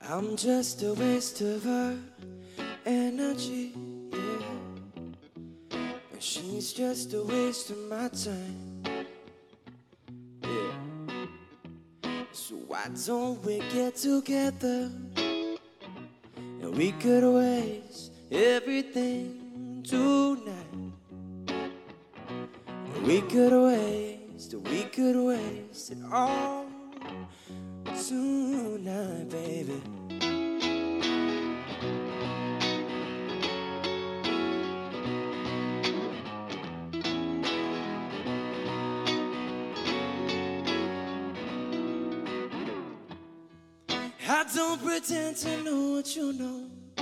I'm just a waste of her energy, yeah. And she's just a waste of my time, yeah. So why don't we get together and we could waste everything tonight. We could waste it all tonight, baby. I don't pretend to know what you know.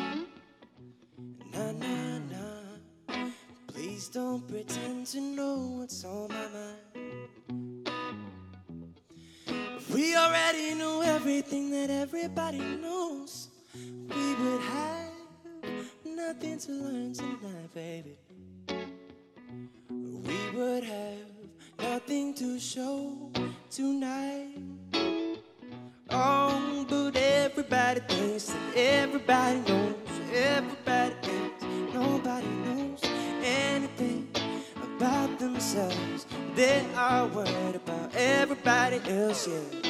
Nah, nah, nah. Please don't pretend to know what's on my mind. If we already knew everything that everybody knows, we would have nothing to learn tonight, baby. We would have nothing to show tonight. Oh, but everybody thinks that everybody knows. Everybody thinks nobody knows anything about themselves. They are worried about everybody else, yeah.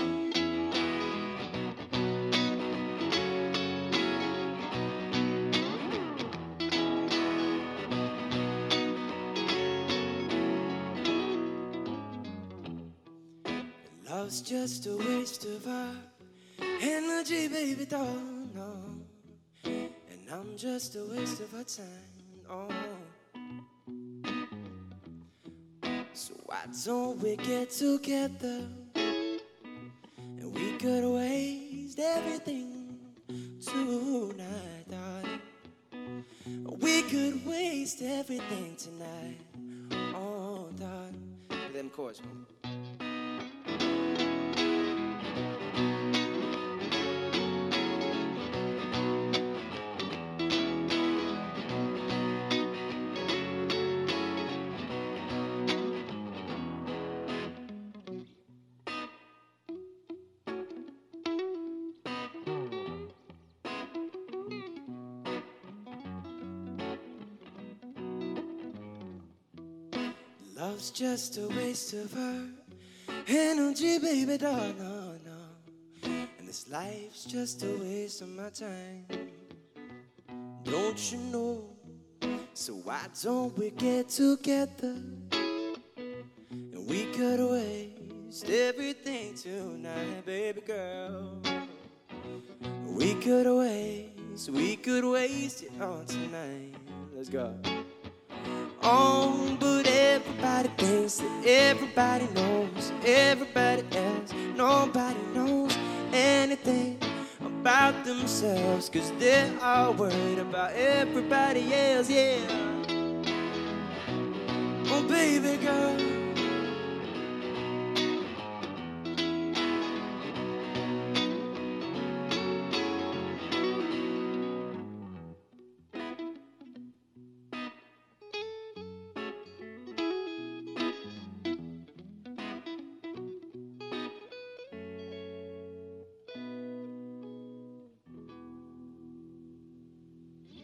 Love's just a waste of our energy, baby doll, no. And I'm just a waste of our time, oh. So why don't we get together and we could waste everything tonight, darling. We could waste everything tonight, oh, darling. Them chords, man. Love's just a waste of her energy, baby doll, no, no. And this life's just a waste of my time, don't you know? So why don't we get together and we could waste everything tonight, baby girl. We could waste it all tonight. Let's go. Oh, but everybody thinks that everybody knows everybody else. Nobody knows anything about themselves, 'cause they are worried about everybody else, yeah. Oh, baby girl,